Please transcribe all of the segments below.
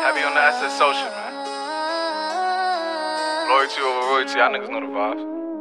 Heavy on the SS social, man. Loyalty over royalty, y'all niggas know the vibes.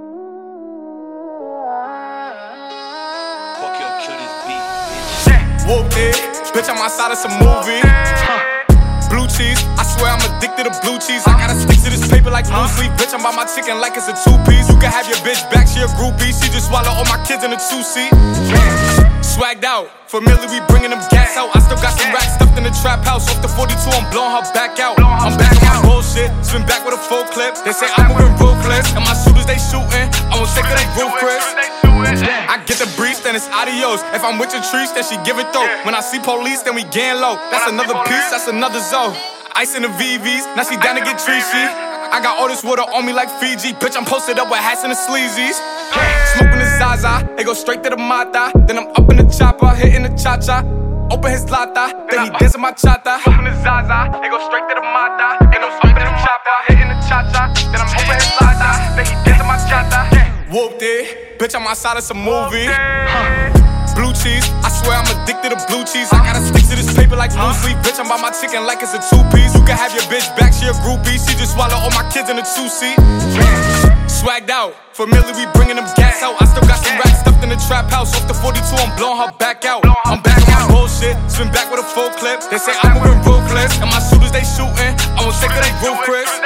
Fuck your kill this beat, bitch. Whooped it, bitch, I'm outside of some movie. Blue cheese, I swear I'm addicted to blue cheese. I gotta stick to this paper like blue sleep. Bitch, I'm by my chicken like it's a two-piece. You can have your bitch back, she a groupie. She just swallow all my kids in a two-seat. Swagged out, familiar, we bringing them gas out. I still got some racks stuffed in the trap house. Off the 42, I'm blowing her back out. I'm back on my bullshit, spin back with a full clip. They say I'm moving ruthless, and my shooters they shooting. I won't take of they roof, Chris. I get the breeze, then it's adios. If I'm with your trees, then she give it though. When I see police, then we gang low. That's another piece, that's another zone. Ice in the VVs, now she down to get treachy. I got all this water on me like Fiji. Bitch, I'm posted up with hats and the sleazies. Smoking the Zaza, they go straight to the Mata. Then I'm up in the chopper, hitting the cha-cha. Open his lata, then he dancing my chata. Open the Zaza, they go straight to the Mata. Then I'm up in the chopper, hitting the cha-cha. Then I'm open his lata, then he dancing my chata. Whooped it, bitch, I'm outside of some movie. Blue cheese, I swear I'm addicted to blue cheese. I gotta stick to this paper like blue sleep. Bitch, I'm by my chicken like it's a two-piece. You can have your bitch back, she a groupie. She just swallow all my kids in a two-seat. Swagged out, familiar, we bringing them gas out. I still got some racks stuffed in the trap house. Off the 42, I'm blowing her back out. I'm back on my bullshit, spin back with a full clip. They say I'm moving ruthless, and my shooters they shooting. I won't take of they roof, Chris.